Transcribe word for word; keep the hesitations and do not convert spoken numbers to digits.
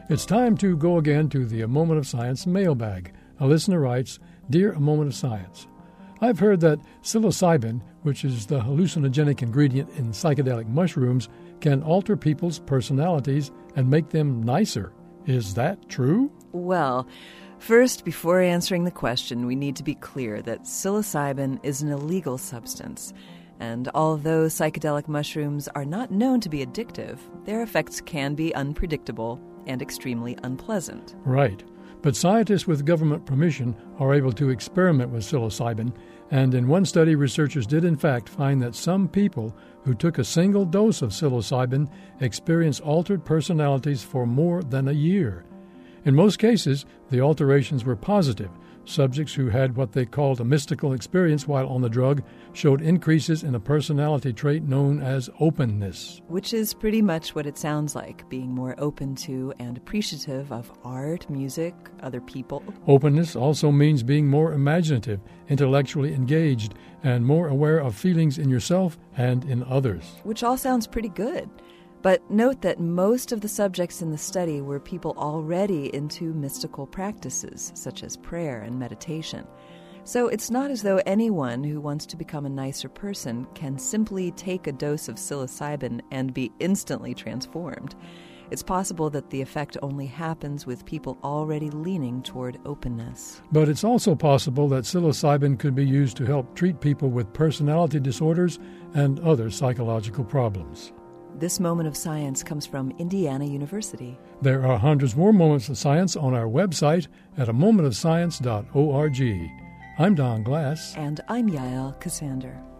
It's time to go again to the A Moment of Science mailbag. A listener writes, Dear A Moment of Science, I've heard that psilocybin, which is the hallucinogenic ingredient in psychedelic mushrooms, can alter people's personalities and make them nicer. Is that true? Well, first, before answering the question, we need to be clear that psilocybin is an illegal substance. And although psychedelic mushrooms are not known to be addictive, their effects can be unpredictable and extremely unpleasant. Right. But scientists with government permission are able to experiment with psilocybin, and in one study, researchers did in fact find that some people who took a single dose of psilocybin experienced altered personalities for more than a year. In most cases, the alterations were positive. Subjects who had what they called a mystical experience while on the drug showed increases in a personality trait known as openness. Which is pretty much what it sounds like, being more open to and appreciative of art, music, other people. Openness also means being more imaginative, intellectually engaged, and more aware of feelings in yourself and in others. Which all sounds pretty good. But note that most of the subjects in the study were people already into mystical practices, such as prayer and meditation. So it's not as though anyone who wants to become a nicer person can simply take a dose of psilocybin and be instantly transformed. It's possible that the effect only happens with people already leaning toward openness. But it's also possible that psilocybin could be used to help treat people with personality disorders and other psychological problems. This Moment of Science comes from Indiana University. There are hundreds more moments of science on our website at a moment of science dot org. I'm Don Glass. And I'm Yael Cassander.